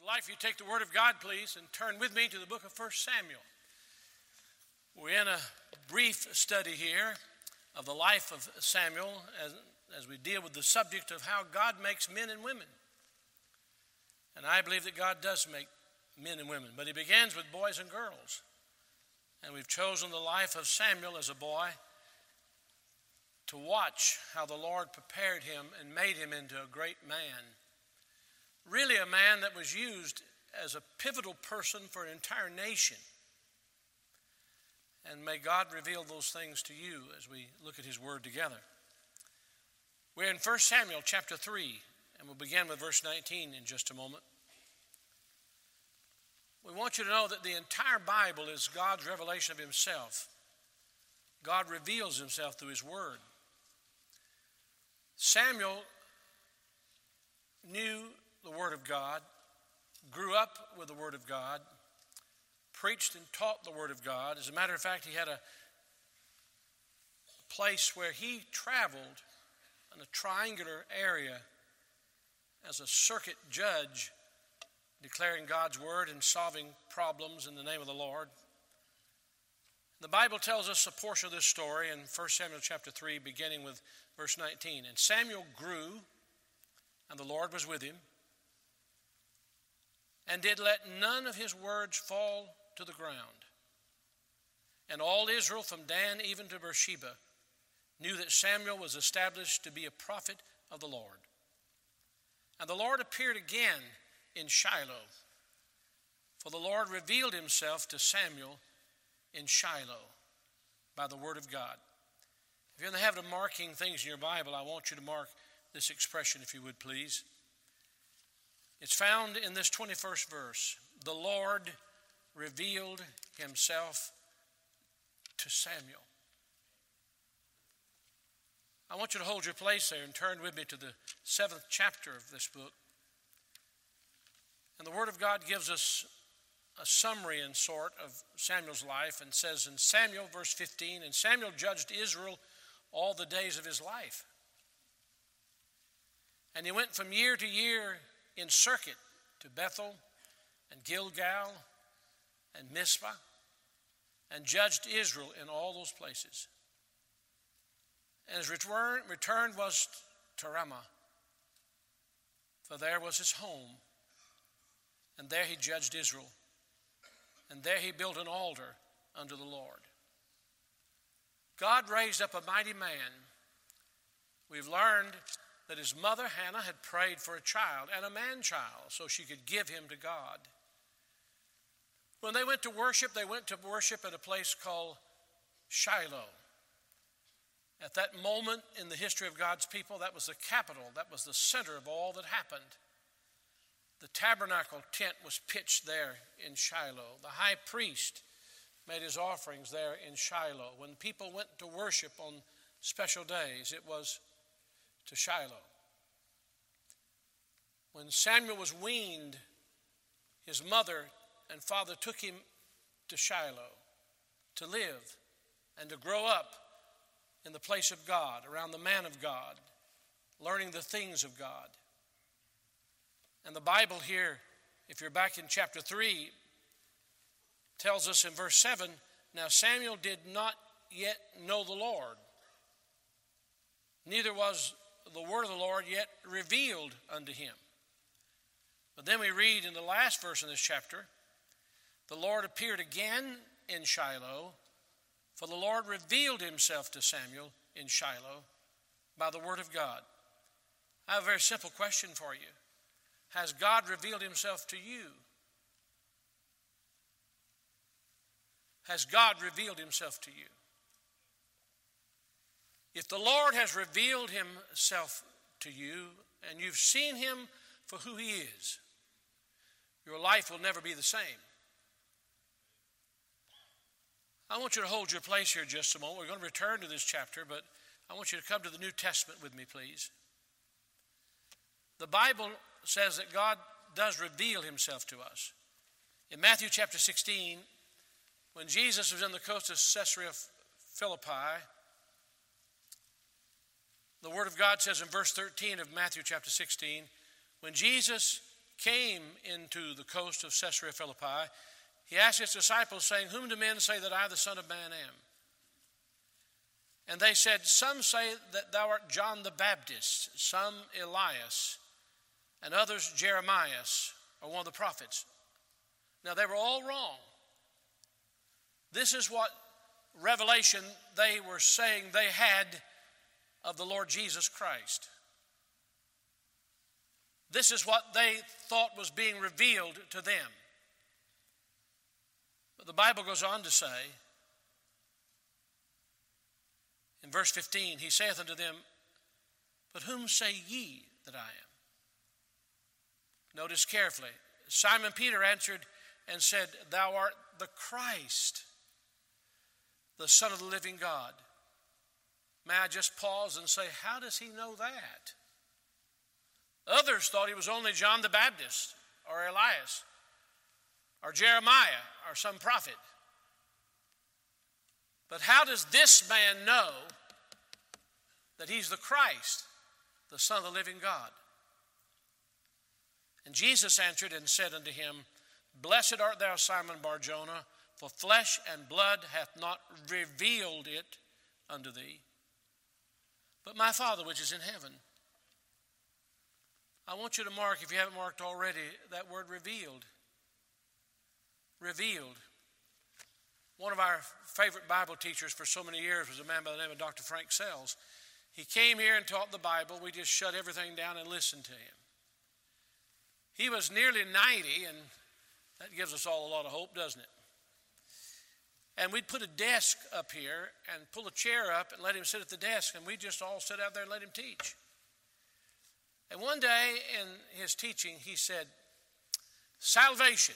like for you to take the Word of God, please, and turn with me to the book of 1 Samuel. We're in a brief study here of the life of Samuel as we deal with the subject of how God makes men and women. And I believe that God does make men and women, but he begins with boys and girls. And we've chosen the life of Samuel as a boy to watch how the Lord prepared him and made him into a great man. Really a man that was used as a pivotal person for an entire nation. And may God reveal those things to you as we look at his word together. We're in 1 Samuel chapter 3, and we'll begin with verse 19 in just a moment. We want you to know that the entire Bible is God's revelation of himself. God reveals himself through his word. Samuel knew the word of God, grew up with the word of God, preached and taught the word of God. As a matter of fact, he had a place where he traveled in a triangular area as a circuit judge, declaring God's word and solving problems in the name of the Lord. The Bible tells us a portion of this story in 1 Samuel chapter 3, beginning with verse 19. And Samuel grew, and the Lord was with him, and did let none of his words fall to the ground. And all Israel from Dan even to Beersheba knew that Samuel was established to be a prophet of the Lord. And the Lord appeared again in Shiloh, for the Lord revealed himself to Samuel in Shiloh by the word of God. If you're in the habit of marking things in your Bible, I want you to mark this expression, if you would please. It's found in this 21st verse. The Lord revealed himself to Samuel. I want you to hold your place there and turn with me to the 7th chapter of this book. And the Word of God gives us a summary and sort of Samuel's life and says in Samuel, verse 15, and Samuel judged Israel all the days of his life. And he went from year to year in circuit to Bethel and Gilgal and Mizpah and judged Israel in all those places. And his return was to Ramah, for there was his home, and there he judged Israel, and there he built an altar unto the Lord. God raised up a mighty man. We've learned that his mother Hannah had prayed for a child, and a man-child, so she could give him to God. When they went to worship at a place called Shiloh. At that moment in the history of God's people, that was the capital, that was the center of all that happened. The tabernacle tent was pitched there in Shiloh. The high priest made his offerings there in Shiloh. When people went to worship on special days, it was to Shiloh. When Samuel was weaned, his mother and father took him to Shiloh to live and to grow up in the place of God, around the man of God, learning the things of God. And the Bible here, if you're back in chapter 3, tells us in verse 7, now Samuel did not yet know the Lord, neither was the word of the Lord yet revealed unto him. But then we read in the last verse in this chapter, the Lord appeared again in Shiloh, for the Lord revealed himself to Samuel in Shiloh by the word of God. I have a very simple question for you. Has God revealed himself to you? Has God revealed himself to you? If the Lord has revealed himself to you and you've seen him for who he is, your life will never be the same. I want you to hold your place here just a moment. We're going to return to this chapter, but I want you to come to the New Testament with me, please. The Bible says that God does reveal himself to us. In Matthew chapter 16, when Jesus was on the coast of Caesarea Philippi, the Word of God says in verse 13 of Matthew chapter 16, when Jesus came into the coast of Caesarea Philippi, he asked his disciples, saying, "Whom do men say that I, the Son of Man, am?" And they said, "Some say that thou art John the Baptist, some Elias, and others Jeremiah, or one of the prophets." Now, they were all wrong. This is what revelation they were saying they had of the Lord Jesus Christ. This is what they thought was being revealed to them. But the Bible goes on to say, in verse 15, he saith unto them, "But whom say ye that I am?" Notice carefully. Simon Peter answered and said, "Thou art the Christ, the Son of the living God." May I just pause and say, how does he know that? Others thought he was only John the Baptist or Elias or Jeremiah or some prophet. But how does this man know that he's the Christ, the Son of the living God? And Jesus answered and said unto him, "Blessed art thou, Simon Bar-Jonah, for flesh and blood hath not revealed it unto thee, but my Father which is in heaven." I want you to mark, if you haven't marked already, that word revealed. Revealed. One of our favorite Bible teachers for so many years was a man by the name of Dr. Frank Sells. He came here and taught the Bible. We just shut everything down and listened to him. He was nearly 90, and that gives us all a lot of hope, doesn't it? And we'd put a desk up here and pull a chair up and let him sit at the desk, and we'd just all sit out there and let him teach. And one day in his teaching, he said, salvation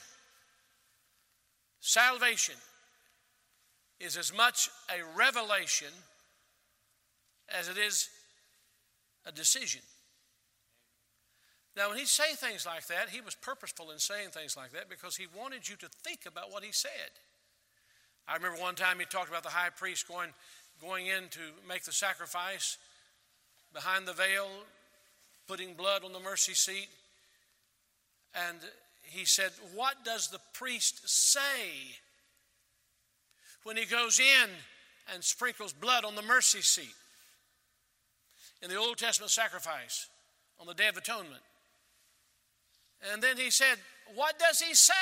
is as much a revelation as it is a decision. Now, when he'd say things like that, he was purposeful in saying things like that because he wanted you to think about what he said. I remember one time he talked about the high priest going in to make the sacrifice behind the veil, putting blood on the mercy seat. And he said, what does the priest say when he goes in and sprinkles blood on the mercy seat in the Old Testament sacrifice on the Day of Atonement? And then he said, what does he say?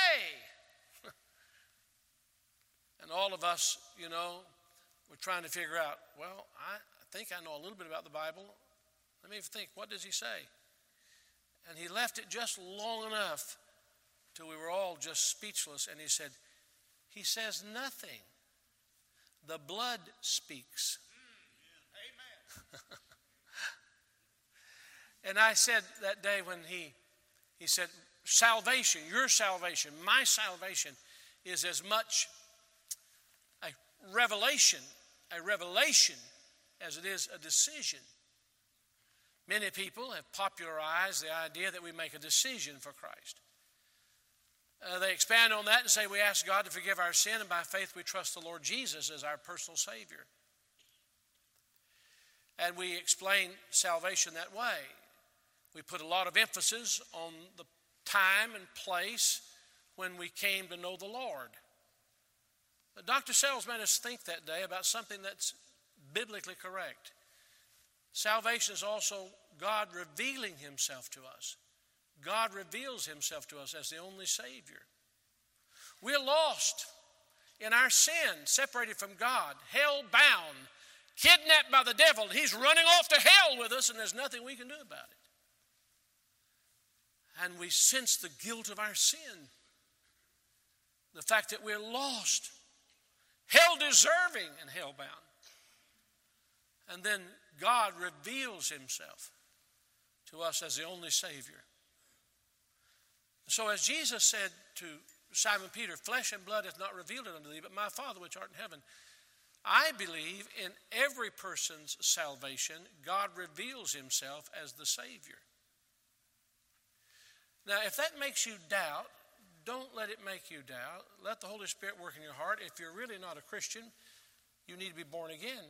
And all of us, we're trying to figure out, well, I think I know a little bit about the Bible. Let me think, what does he say? And he left it just long enough till we were all just speechless. And he said, he says nothing. The blood speaks. Amen. And I said that day when he said, salvation, your salvation, my salvation is as much a revelation as it is a decision. Many people have popularized the idea that we make a decision for Christ. They expand on that and say we ask God to forgive our sin, and by faith we trust the Lord Jesus as our personal Savior. And we explain salvation that way. We put a lot of emphasis on the time and place when we came to know the Lord. But Dr. Sells made us think that day about something that's biblically correct. Salvation is also God revealing himself to us. God reveals himself to us as the only Savior. We're lost in our sin, separated from God, hell-bound, kidnapped by the devil. He's running off to hell with us, and there's nothing we can do about it. And we sense the guilt of our sin, the fact that we're lost, hell-deserving and hell-bound. And then God reveals himself to us as the only Savior. So as Jesus said to Simon Peter, flesh and blood hath not revealed it unto thee, but my Father which art in heaven. I believe in every person's salvation, God reveals himself as the Savior. Now, if that makes you doubt, don't let it make you doubt. Let the Holy Spirit work in your heart. If you're really not a Christian, you need to be born again.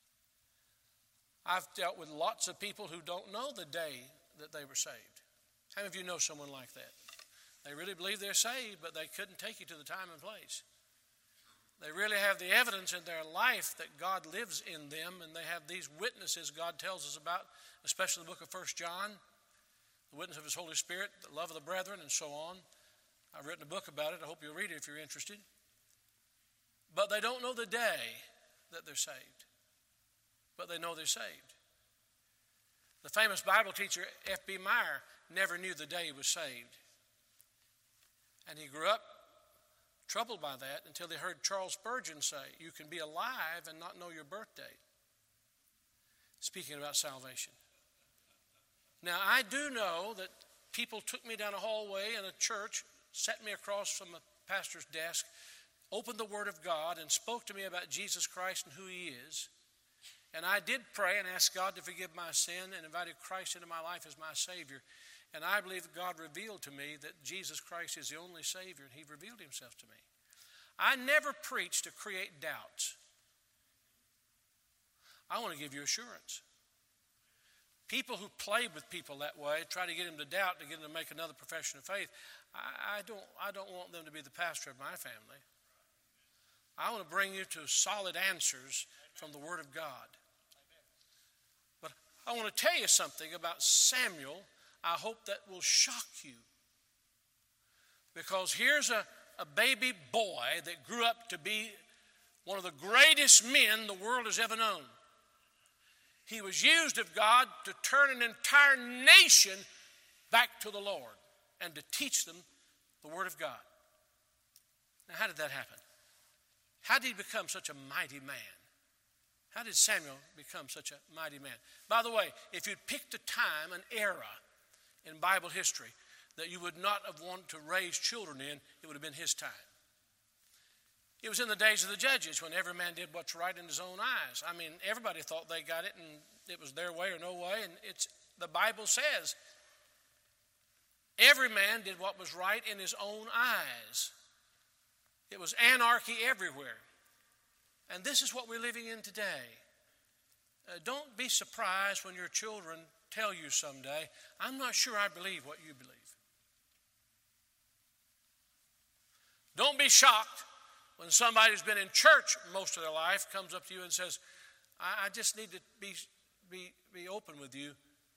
I've dealt with lots of people who don't know the day that they were saved. How many of you know someone like that? They really believe they're saved, but they couldn't take you to the time and place. They really have the evidence in their life that God lives in them, and they have these witnesses God tells us about, especially the book of 1 John, the witness of his Holy Spirit, the love of the brethren, and so on. I've written a book about it. I hope you'll read it if you're interested. But they don't know the day that they're saved. But they know they're saved. The famous Bible teacher, F.B. Meyer, never knew the day he was saved. And he grew up troubled by that until he heard Charles Spurgeon say, you can be alive and not know your birth date. Speaking about salvation. Now, I do know that people took me down a hallway in a church, set me across from a pastor's desk, opened the Word of God, and spoke to me about Jesus Christ and who He is. And I did pray and ask God to forgive my sin and invited Christ into my life as my Savior. And I believe that God revealed to me that Jesus Christ is the only Savior, and He revealed Himself to me. I never preach to create doubts. I want to give you assurance. People who play with people that way, try to get them to doubt, to get them to make another profession of faith, I don't want them to be the pastor of my family. I want to bring you to solid answers from the Word of God. But I want to tell you something about Samuel. I hope that will shock you. Because here's a baby boy that grew up to be one of the greatest men the world has ever known. He was used of God to turn an entire nation back to the Lord and to teach them the Word of God. Now, how did that happen? How did he become such a mighty man? How did Samuel become such a mighty man? By the way, if you'd picked a time, an era in Bible history that you would not have wanted to raise children in, it would have been his time. It was in the days of the judges when every man did what's right in his own eyes. I mean, everybody thought they got it and it was their way or no way. And the Bible says every man did what was right in his own eyes. It was anarchy everywhere. And this is what we're living in today. Don't be surprised when your children tell you someday, I'm not sure I believe what you believe. Don't be shocked when somebody who's been in church most of their life comes up to you and says, I just need to be open with you.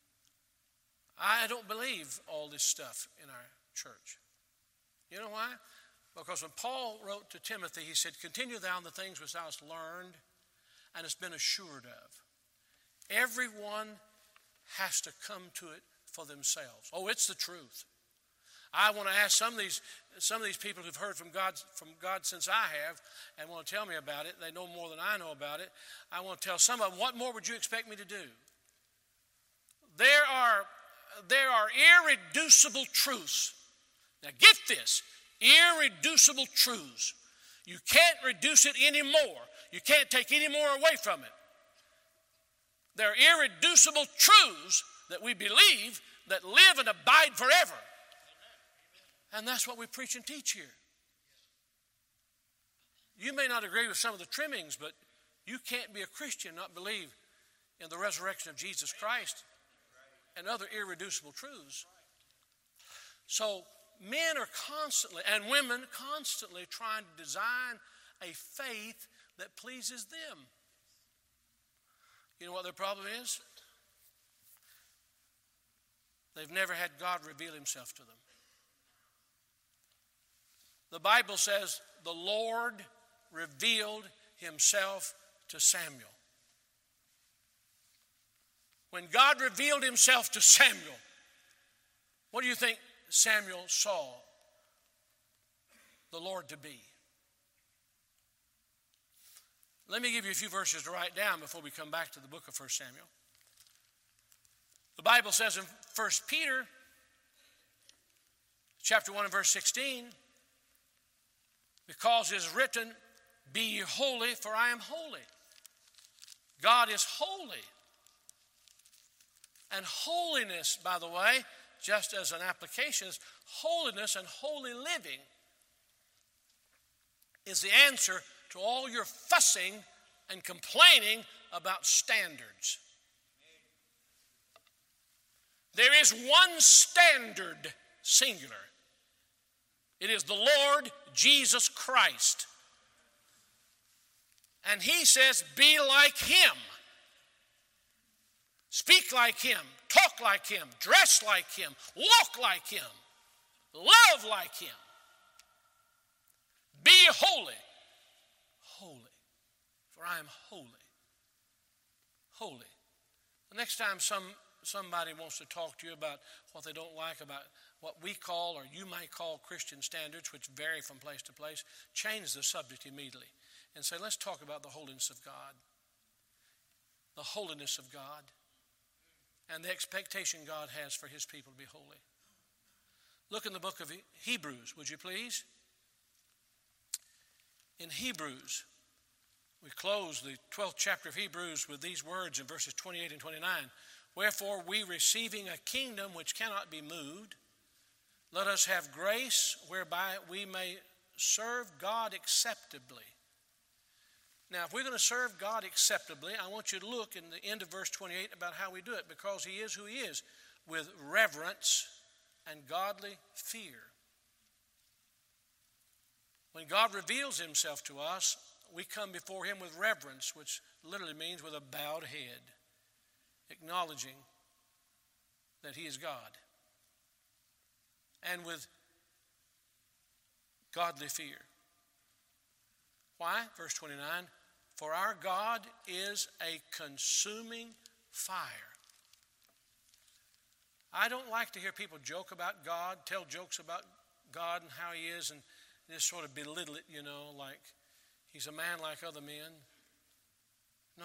I don't believe all this stuff in our church. You know why? Because when Paul wrote to Timothy, he said, continue thou in the things which thou hast learned and hast been assured of. Everyone has to come to it for themselves. Oh, it's the truth. I want to ask some of these people who've heard from God since I have and want to tell me about it. They know more than I know about it. I want to tell some of them, what more would you expect me to do? There are irreducible truths. Now get this, irreducible truths. You can't reduce it anymore. You can't take any more away from it. There are irreducible truths that we believe that live and abide forever. And that's what we preach and teach here. You may not agree with some of the trimmings, but you can't be a Christian and not believe in the resurrection of Jesus Christ and other irreducible truths. So men are constantly, and women constantly, trying to design a faith that pleases them. You know what their problem is? They've never had God reveal Himself to them. The Bible says the Lord revealed Himself to Samuel. When God revealed Himself to Samuel, what do you think Samuel saw the Lord to be? Let me give you a few verses to write down before we come back to the book of 1 Samuel. The Bible says in 1 Peter chapter 1 and verse 16, because it is written, be ye holy, for I am holy. God is holy. And holiness, by the way, just as an application, is holiness and holy living is the answer to all your fussing and complaining about standards. There is one standard, singular. It is the Lord Jesus Christ. And he says, be like him. Speak like him. Talk like him. Dress like him. Walk like him. Love like him. Be holy. Holy. For I am holy. Holy. The next time somebody wants to talk to you about what they don't like about what we call, or you might call, Christian standards, which vary from place to place, change the subject immediately and say, let's talk about the holiness of God. The holiness of God and the expectation God has for his people to be holy. Look in the book of Hebrews, would you please? In Hebrews, we close the 12th chapter of Hebrews with these words in verses 28 and 29. Wherefore we, receiving a kingdom which cannot be moved, let us have grace whereby we may serve God acceptably. Now, if we're going to serve God acceptably, I want you to look in the end of verse 28 about how we do it, because he is who he is, with reverence and godly fear. When God reveals himself to us, we come before him with reverence, which literally means with a bowed head, acknowledging that he is God. And with godly fear. Why? Verse 29, for our God is a consuming fire. I don't like to hear people joke about God, tell jokes about God and how he is, and just sort of belittle it, like he's a man like other men. No.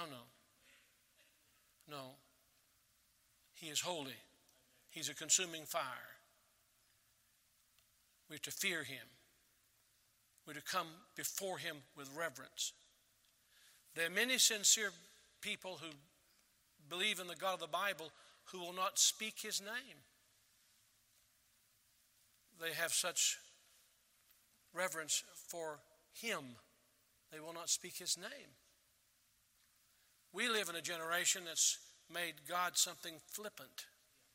He is holy. He's a consuming fire. We have to fear him. We're to come before him with reverence. There are many sincere people who believe in the God of the Bible who will not speak his name. They have such reverence for him, they will not speak his name. We live in a generation that's made God something flippant.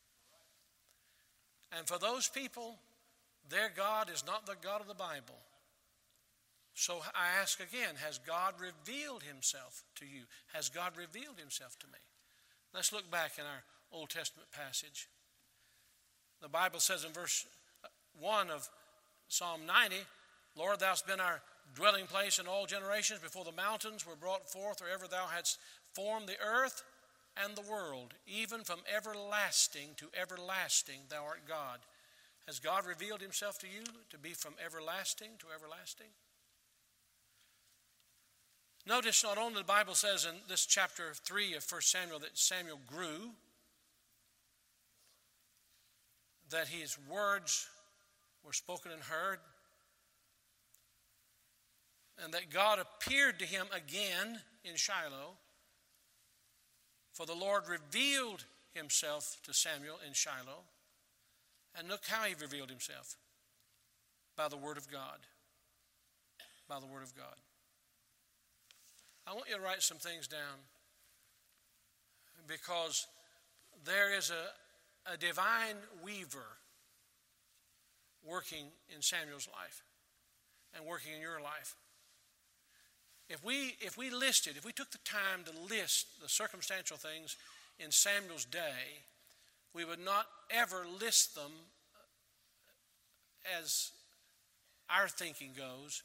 And for those people, their God is not the God of the Bible. So I ask again, has God revealed himself to you? Has God revealed himself to me? Let's look back in our Old Testament passage. The Bible says in verse 1 of Psalm 90, Lord, thou hast been our dwelling place in all generations, before the mountains were brought forth, or ever thou hadst formed the earth and the world, even from everlasting to everlasting thou art God. Has God revealed himself to you to be from everlasting to everlasting? Notice not only the Bible says in this chapter 3 of 1 Samuel that Samuel grew, that his words were spoken and heard, and that God appeared to him again in Shiloh. For the Lord revealed himself to Samuel in Shiloh. And look how he revealed himself. By the word of God. By the word of God. I want you to write some things down, because there is a divine weaver working in Samuel's life and working in your life. If we took the time to list the circumstantial things in Samuel's day, we would not ever list them as our thinking goes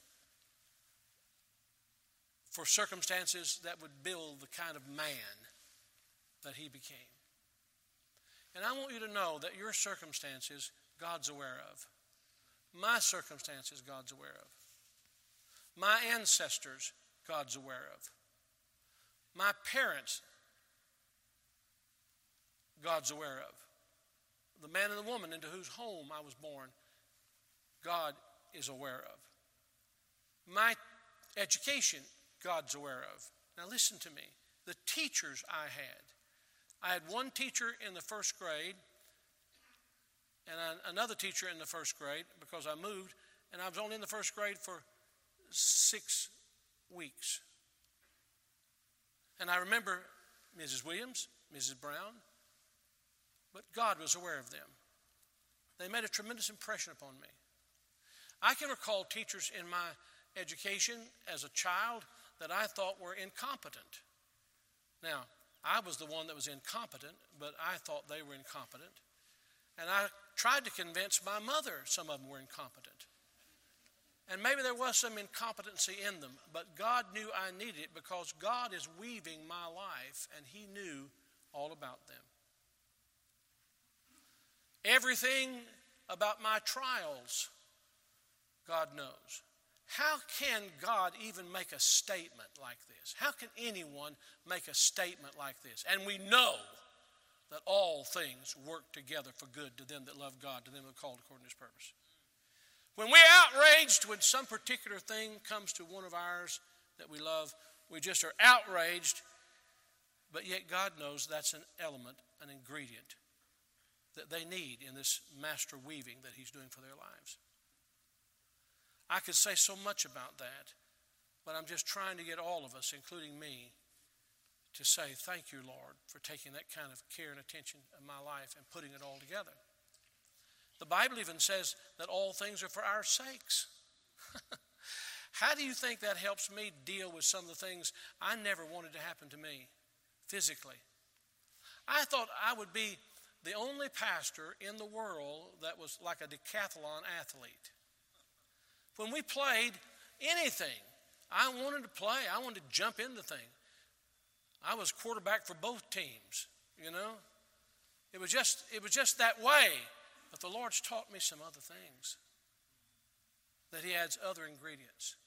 for circumstances that would build the kind of man that he became. And I want you to know that your circumstances, God's aware of. My circumstances, God's aware of. My ancestors, God's aware of. My parents, God's aware of. The man and the woman into whose home I was born, God is aware of. My education, God's aware of. Now listen to me. The teachers I had one teacher in the first grade and another teacher in the first grade, because I moved, and I was only in the first grade for 6 weeks. And I remember Mrs. Williams, Mrs. Brown, but God was aware of them. They made a tremendous impression upon me. I can recall teachers in my education as a child that I thought were incompetent. Now, I was the one that was incompetent, but I thought they were incompetent. And I tried to convince my mother some of them were incompetent. And maybe there was some incompetency in them, but God knew I needed it because God is weaving my life, and He knew all about them. Everything about my trials, God knows. How can God even make a statement like this? How can anyone make a statement like this? And we know that all things work together for good to them that love God, to them that are called according to His purpose. When we're outraged, when some particular thing comes to one of ours that we love, we just are outraged, but yet God knows that's an element, an ingredient that they need in this master weaving that He's doing for their lives. I could say so much about that, but I'm just trying to get all of us, including me, to say, thank you, Lord, for taking that kind of care and attention in my life and putting it all together. The Bible even says that all things are for our sakes. How do you think that helps me deal with some of the things I never wanted to happen to me physically? I thought I would be the only pastor in the world that was like a decathlon athlete. When we played anything, I wanted to play. I wanted to jump into things. I was quarterback for both teams, you know. It was just that way. But the Lord's taught me some other things, that He adds other ingredients.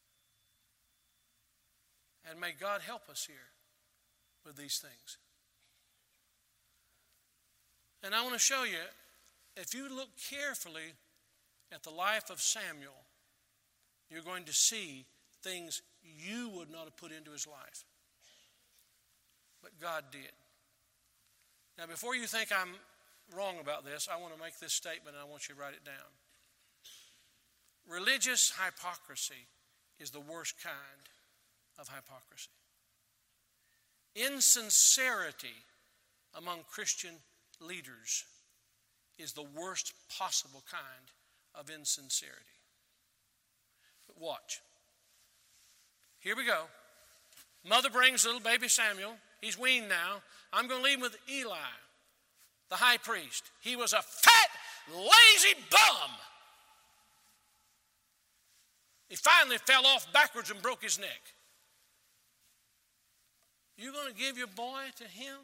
And may God help us here with these things. And I want to show you, if you look carefully at the life of Samuel, you're going to see things you would not have put into his life. But God did. Now, before you think I'm wrong about this, I want to make this statement and I want you to write it down. Religious hypocrisy is the worst kind of hypocrisy. Insincerity among Christian leaders is the worst possible kind of insincerity. But watch. Here we go. Mother brings little baby Samuel. He's weaned now. I'm going to leave him with Eli, the high priest. He was a fat, lazy bum. He finally fell off backwards and broke his neck. You're going to give your boy to him?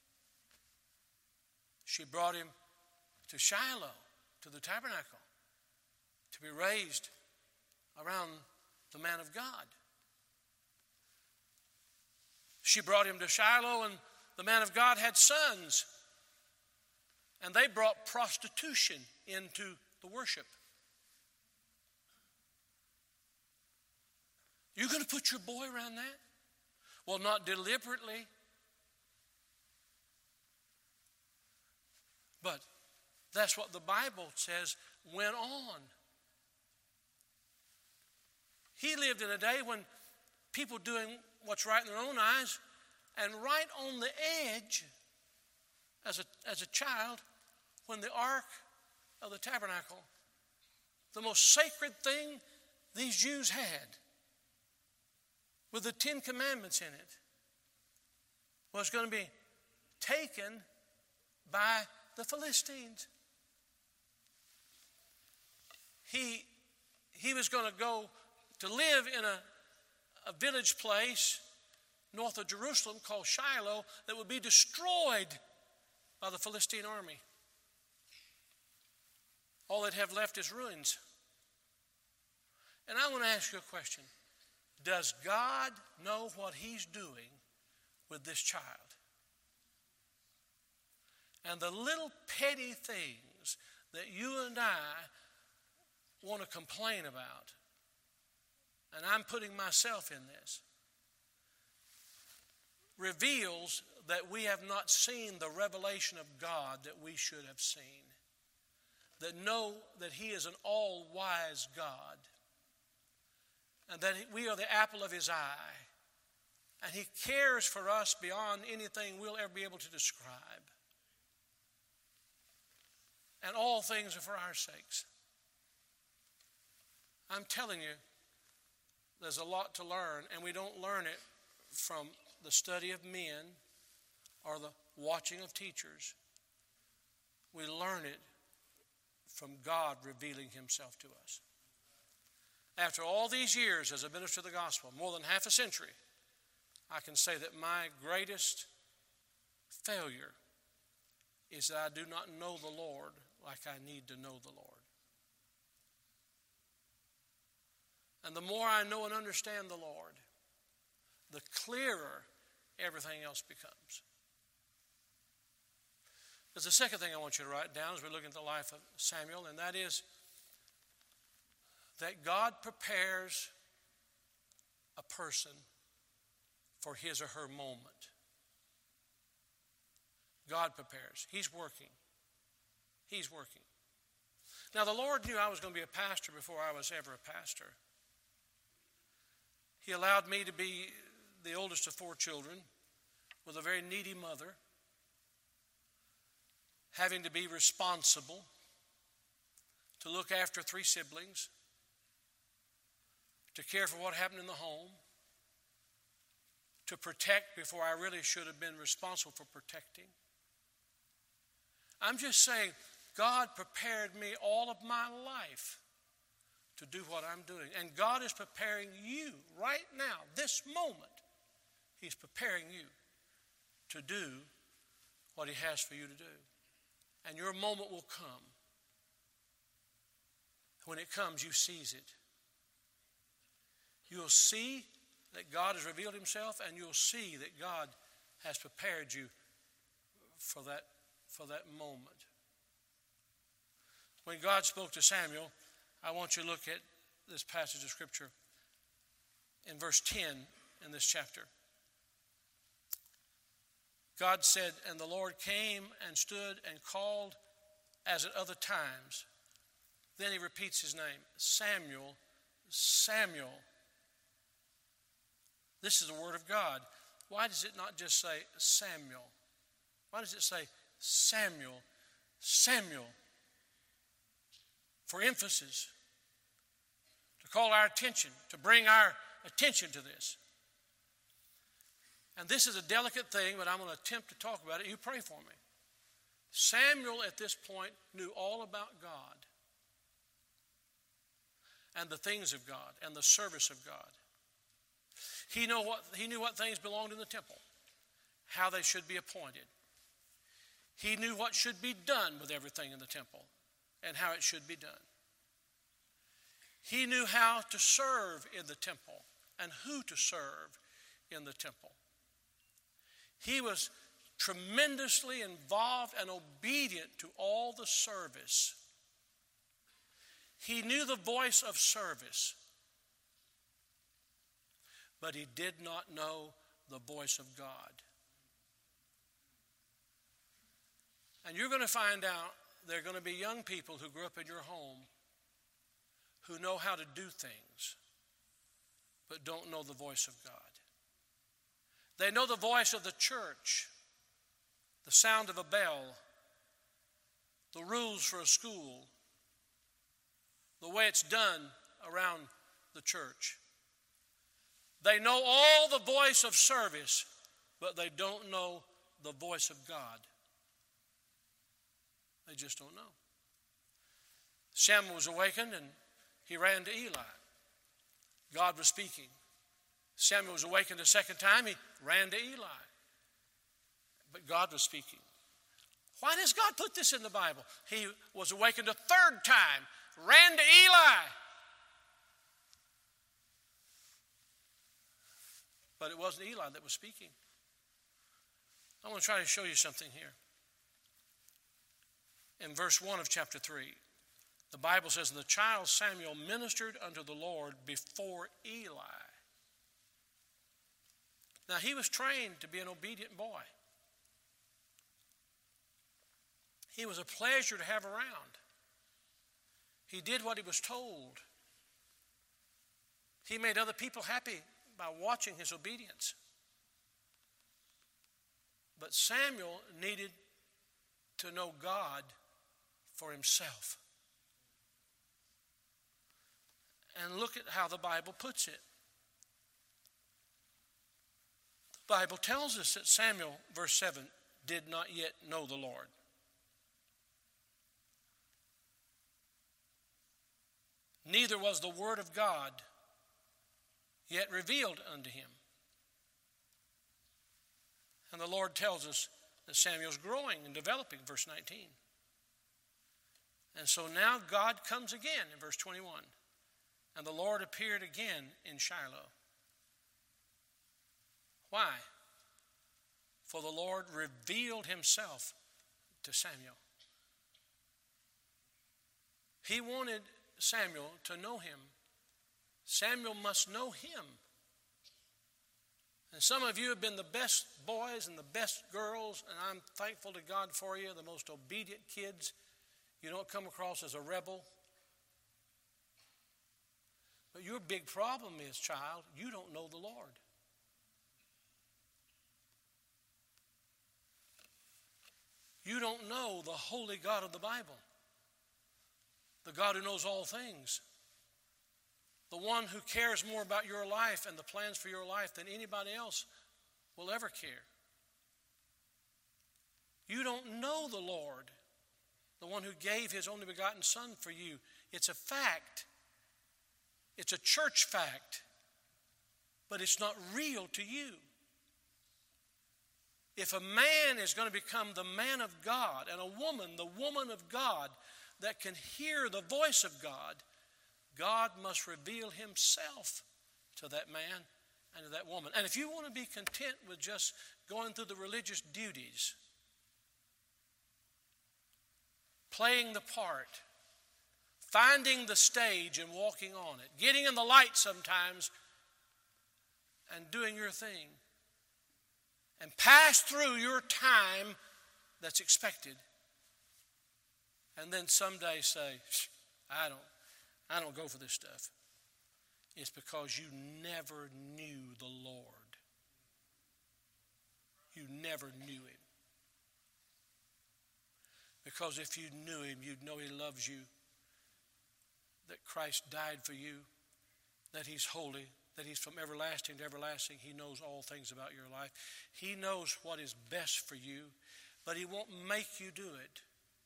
She brought him to Shiloh, to the tabernacle, to be raised around the man of God. She brought him to Shiloh, and the man of God had sons. And they brought prostitution into the worship. You going to put your boy around that? Well, not deliberately. But that's what the Bible says went on. He lived in a day when people doing what's right in their own eyes, and right on the edge, as a child, when the Ark of the Tabernacle, the most sacred thing these Jews had, with the 10 Commandments in it, was going to be taken by the Philistines. He was going to go to live in a village place north of Jerusalem called Shiloh that would be destroyed by the Philistine army. All they'd have left is ruins. And I want to ask you a question. Does God know what He's doing with this child? And the little petty things that you and I want to complain about, and I'm putting myself in this, reveals that we have not seen the revelation of God that we should have seen. That know that He is an all-wise God. And that we are the apple of His eye. And He cares for us beyond anything we'll ever be able to describe. And all things are for our sakes. I'm telling you, there's a lot to learn, and we don't learn it from the study of men or the watching of teachers. We learn it from God revealing himself to us. After all these years as a minister of the gospel, more than half a century, I can say that my greatest failure is that I do not know the Lord like I need to know the Lord. And the more I know and understand the Lord, the clearer everything else becomes. There's a second thing I want you to write down as we look at the life of Samuel, and that is that God prepares a person for his or her moment. God prepares. He's working. He's working. Now, the Lord knew I was going to be a pastor before I was ever a pastor. He allowed me to be the oldest of 4 children with a very needy mother, having to be responsible to look after 3 siblings, to care for what happened in the home, to protect before I really should have been responsible for protecting. I'm just saying, God prepared me all of my life to do what I'm doing. And God is preparing you right now, this moment. He's preparing you to do what he has for you to do. And your moment will come. When it comes, you seize it. You'll see that God has revealed himself, and you'll see that God has prepared you for that moment. When God spoke to Samuel, I want you to look at this passage of Scripture in verse 10 in this chapter. God said, "And the Lord came and stood and called as at other times." Then he repeats his name, Samuel, Samuel. This is the word of God. Why does it not just say Samuel? Why does it say Samuel, Samuel? For emphasis, to call our attention, to bring our attention to this. And this is a delicate thing, but I'm going to attempt to talk about it. You pray for me. Samuel at this point knew all about God and the things of God and the service of God. He knew what things belonged in the temple, how they should be appointed. He knew what should be done with everything in the temple and how it should be done. He knew how to serve in the temple and who to serve in the temple. He was tremendously involved and obedient to all the service. He knew the voice of service, but he did not know the voice of God. And you're going to find out there are going to be young people who grew up in your home who know how to do things, but don't know the voice of God. They know the voice of the church, the sound of a bell, the rules for a school, the way it's done around the church. They know all the voice of service, but they don't know the voice of God. They just don't know. Samuel was awakened and he ran to Eli. God was speaking. Samuel was awakened a second time. He ran to Eli. But God was speaking. Why does God put this in the Bible? He was awakened a third time, ran to Eli. But it wasn't Eli that was speaking. I want to try to show you something here. In verse 1 of chapter 3, the Bible says, "And the child Samuel ministered unto the Lord before Eli." Now, he was trained to be an obedient boy. He was a pleasure to have around. He did what he was told. He made other people happy by watching his obedience. But Samuel needed to know God for himself. And look at how the Bible puts it. The Bible tells us that Samuel, verse 7, did not yet know the Lord. Neither was the word of God yet revealed unto him. And the Lord tells us that Samuel's growing and developing, verse 19. And so now God comes again in verse 21. And the Lord appeared again in Shiloh. Why? For the Lord revealed himself to Samuel. He wanted Samuel to know him. Samuel must know him. And some of you have been the best boys and the best girls, and I'm thankful to God for you, the most obedient kids. You don't come across as a rebel. But your big problem is, child, you don't know the Lord. You don't know the holy God of the Bible, the God who knows all things, the one who cares more about your life and the plans for your life than anybody else will ever care. You don't know the Lord, the one who gave his only begotten Son for you. It's a fact. It's a church fact, but it's not real to you. If a man is going to become the man of God and a woman, the woman of God that can hear the voice of God, God must reveal himself to that man and to that woman. And if you want to be content with just going through the religious duties, playing the part, finding the stage and walking on it, getting in the light sometimes and doing your thing, and pass through your time that's expected, and then someday say, I don't go for this stuff. It's because you never knew the Lord. You never knew him. Because if you knew him, you'd know he loves you, that Christ died for you, that he's holy, that he's from everlasting to everlasting. He knows all things about your life. He knows what is best for you, but he won't make you do it.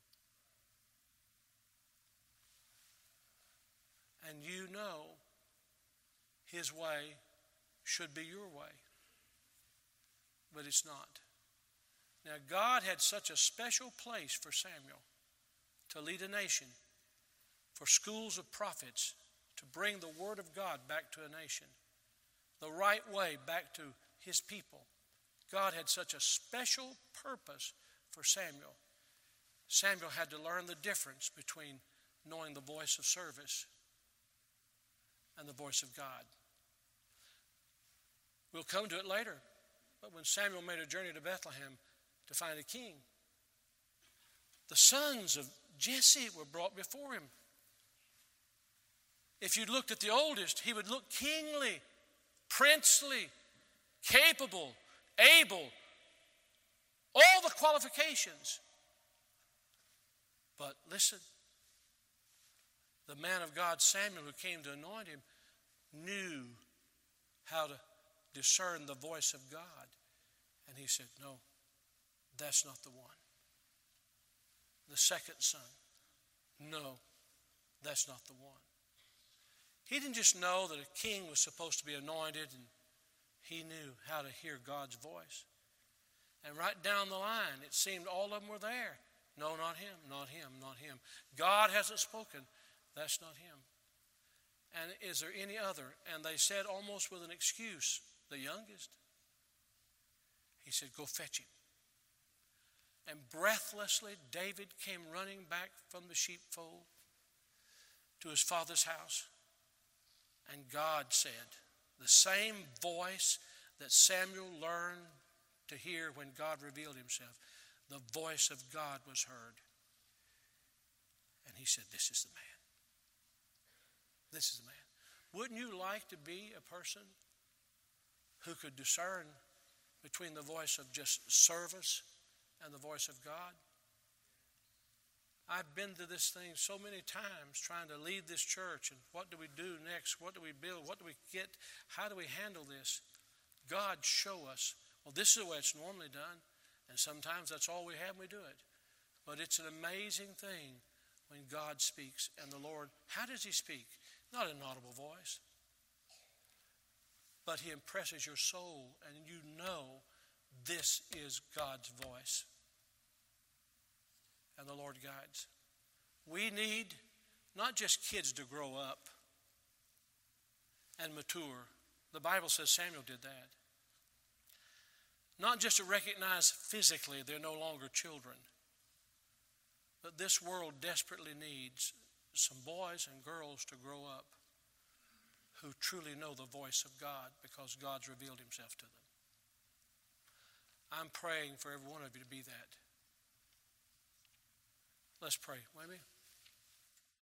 And you know his way should be your way, but it's not. Now, God had such a special place for Samuel to lead a nation, for schools of prophets to bring the word of God back to a nation, the right way back to his people. God had such a special purpose for Samuel. Samuel had to learn the difference between knowing the voice of service and the voice of God. We'll come to it later, but when Samuel made a journey to Bethlehem to find a king, the sons of Jesse were brought before him. If you looked at the oldest, he would look kingly, princely, capable, able, all the qualifications. But listen, the man of God, Samuel, who came to anoint him, knew how to discern the voice of God. And he said, no, that's not the one. The second son, no, that's not the one. He didn't just know that a king was supposed to be anointed, and he knew how to hear God's voice. And right down the line, it seemed all of them were there. No, not him, not him, not him. God hasn't spoken. That's not him. And is there any other? And they said almost with an excuse, the youngest. He said, go fetch him. And breathlessly, David came running back from the sheepfold to his father's house. And God said, the same voice that Samuel learned to hear when God revealed himself, the voice of God was heard. And he said, this is the man. This is the man. Wouldn't you like to be a person who could discern between the voice of just service and the voice of God? I've been to this thing so many times trying to lead this church, and what do we do next? What do we build? What do we get? How do we handle this? God, show us. Well, this is the way it's normally done, and sometimes that's all we have and we do it. But it's an amazing thing when God speaks. And the Lord, how does he speak? Not an audible voice, but he impresses your soul, and you know this is God's voice. And the Lord guides. We need not just kids to grow up and mature. The Bible says Samuel did that. Not just to recognize physically they're no longer children, but this world desperately needs some boys and girls to grow up who truly know the voice of God because God's revealed himself to them. I'm praying for every one of you to be that. Let's pray, will we?